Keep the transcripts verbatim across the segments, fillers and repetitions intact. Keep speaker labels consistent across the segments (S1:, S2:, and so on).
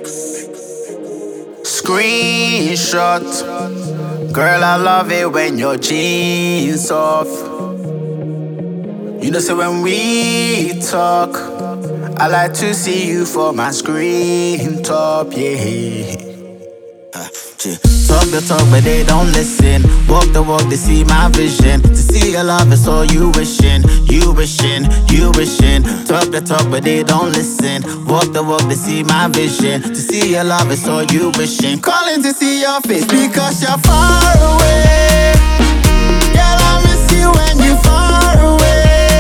S1: Screenshot. Girl, I love it when your jeans off. You know, say when we talk, I like to see you for my screen top, yeah. Uh, yeah. Talk the talk, but they don't listen. Walk the walk, they see my vision. To see your love is all you wishing, you wishing, you wishing. Talk the talk, but they don't listen. Walk the walk, they see my vision. To see your love is all you wishing. Calling to see your face because you're far away. Girl, I miss you when you're far away.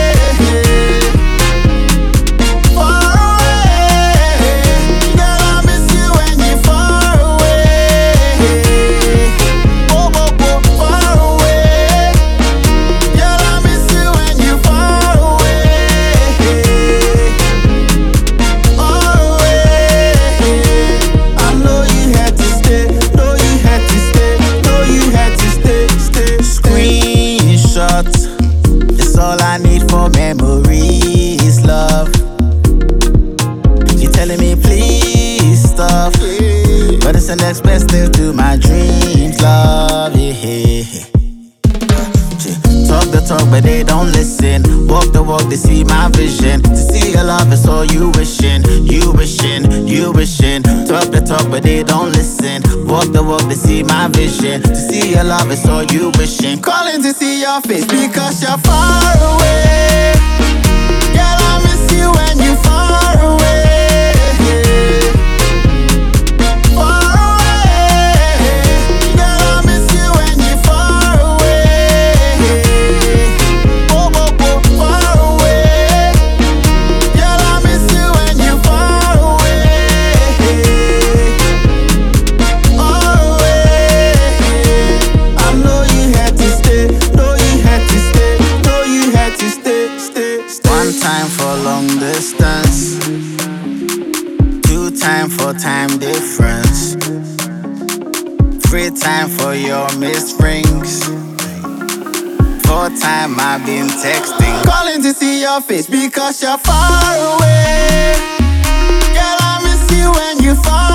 S1: It's all I need for memories, love. She telling me please stop, but it's the next best thing to my dreams, love, yeah. Talk the talk, but they don't listen. Walk the walk, they see my vision. To see your love is all you wishing, you wishing, you wishing. Talk the talk, but they don't listen. Walk the walk, they see my vision. To see your love is all you wishing. Calling to see your face because you're far away. Girl, I miss you when you're far away. Time for long distance, two time for time difference, free time for your missed rings, four time I've been texting, calling to see your face because you're far away. Girl, I miss you when you're far